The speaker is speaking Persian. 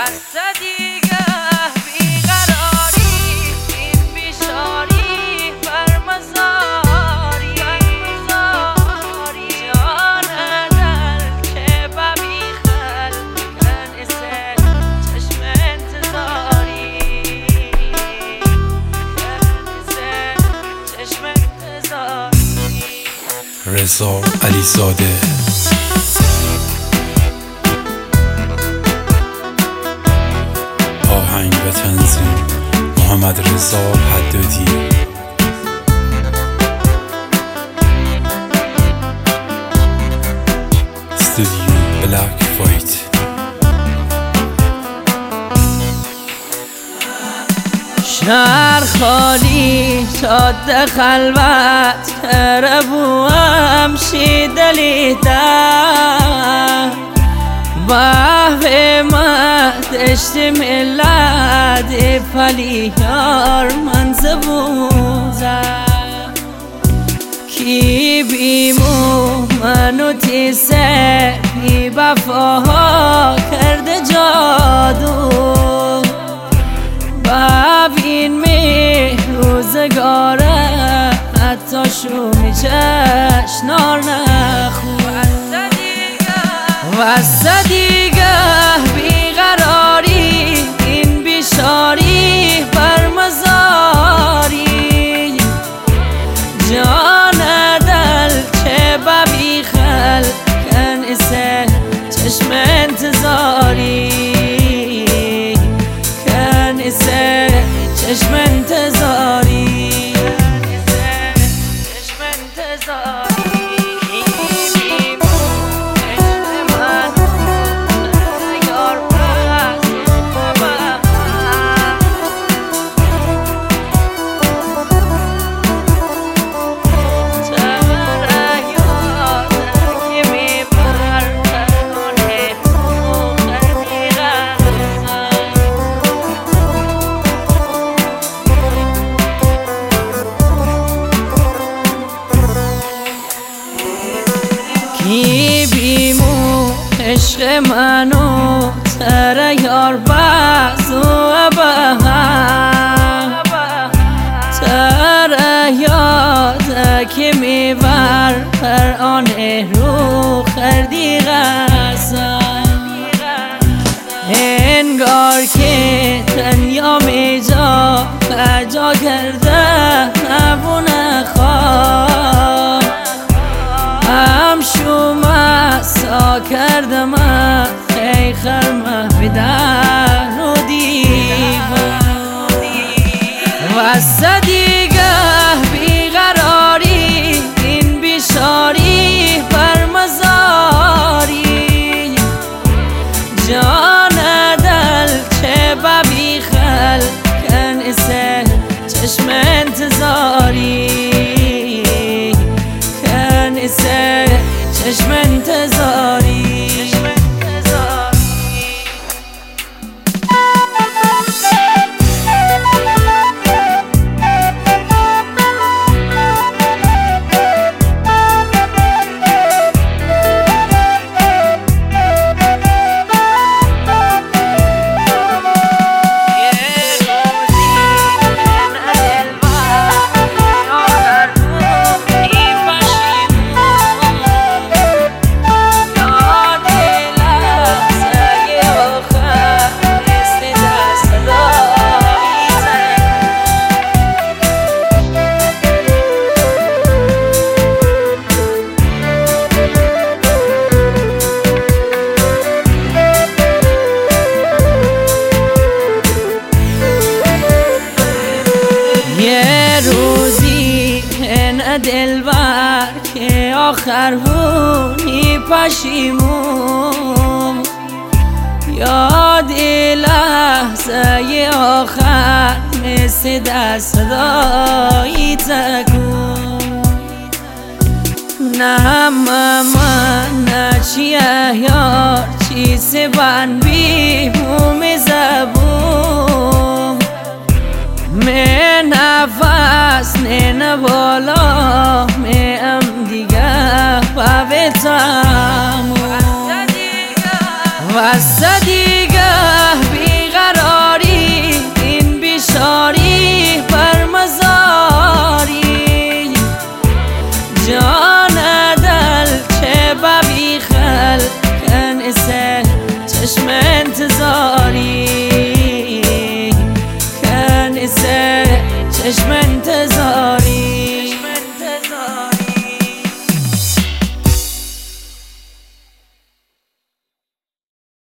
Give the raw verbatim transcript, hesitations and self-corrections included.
رضا علیزاده. آهنگ و تنظیم محمد رضا حدادی. استودیو بلک فایت. شهر خالی شاد خلوت ربوام شی دلیتا به ما دشت ملت پلیار من زبوزه کی بیمو منو تیسه بی وفاها کرده جادو ببین می روزگاره حتی شومی چشنار نخون وسط دیگه بیقراری این بیشاری بر مزاری جان دل چه ببی خل کن اسه چشم انتظاری کن اسه چشم انتظاری چشم انتظاری کی بیمو عشق منو سر یار بازو بهم تر یاد که میبر پر آن رو خردی غزم انگار که تنیا میجا فجا کرده نبونه خواه هم شما سا کردم خیخر مهبدن و دیوان وسط دیگه بیقراری این بیشاری بر مزاری جان دل چه ببی خل کن اسه چشم انتظاری کن اسه چشم انتظاری یه روزی نه دلبر که آخر بونی پشیمون یاد لحظه آخر مثل دست دایی تکون نه من نه چیه یار چیزی بن بیموم زبون من نفس نه بالا میم دیگه بابتم وسط دیگه چشم انتظاری کنیسه چشم انتظاری